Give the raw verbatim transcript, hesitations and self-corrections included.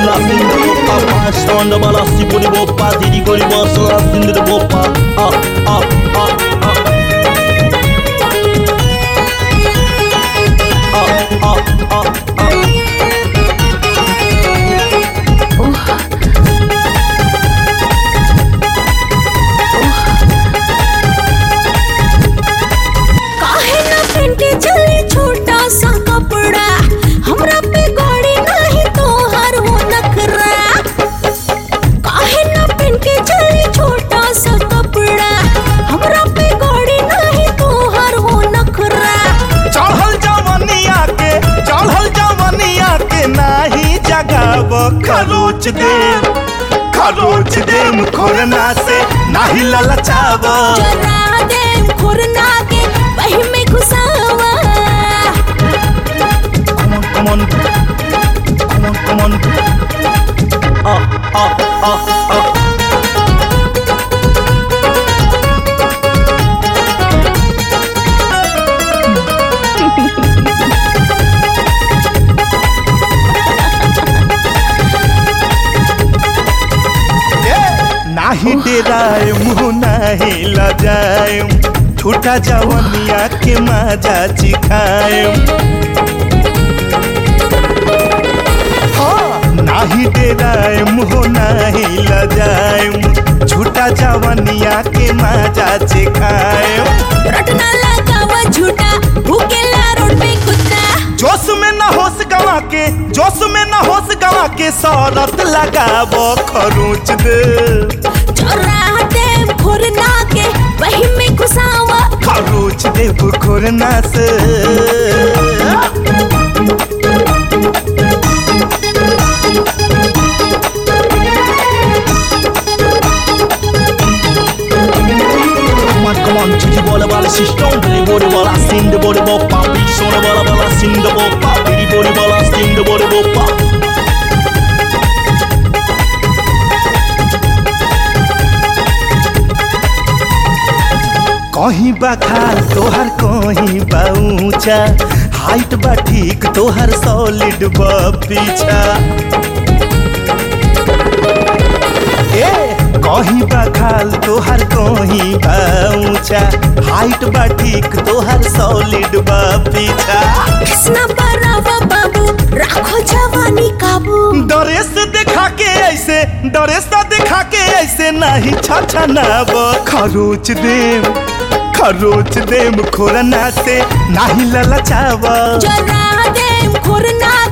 Nothing to go pop, I stand up, I see what you want, I did you go to boss, so nothing to go pop, up, up, up, up, up, up, up, up. काहे ना पेंटे चले छोटा सा कपड़ा हमरा पे गाड़ी नहीं तोहर हो नखरा काहे ना पेंटे चले छोटा सा कपड़ा हमरा पे गाड़ी नहीं तोहर हो नखरा चढ़ल जवनिया के चढ़ल जवनिया के नाही जगाव खरोच दे खरोच दे मुखरना से नाही ललचाव जरा दे खुरना के वही में घुसावा Come on, come on, come on, come on. Up, up, up, up. नाही डेराए मुँह नाही लजाए छूटा जवनिया के मजा चिखाए नाही डेराए मुँह नाही लजाए छूटा जवनिया के मजा चिखाए रटना लगावा झूठा भूखेला रोड पे कुत्ता जोश में न होश गवा के जोश में न होश गवा के शरत लगाव खरोच दे चोरा दे खुरना के वही में घुसावा खरोच दे खुरना से Come on, come on, chichi bola bola, she strong, billy bola bola, sing the bola bola, pop, bitch, sona bola bola, sing the bola pop, billy bola bola, sing the bola bola pop. कहीं बा खाल तोहर कहीं बा ऊंचा height बा ठीक तोहर सॉलिड बा पीछा ए कहीं बा खाल तोहर कहीं बा ऊंचा हाइट बा ठीक तोहर सॉलिड बा पीछा किसना बरावा बाबू राखो जवानी काबू ड्रेस दिखा के ऐसे ड्रेस दिखा के ऐसे नहीं छाछा ना खरोच देव खरोच देव खुरना से नहीं ललचावा जरा दे खुरना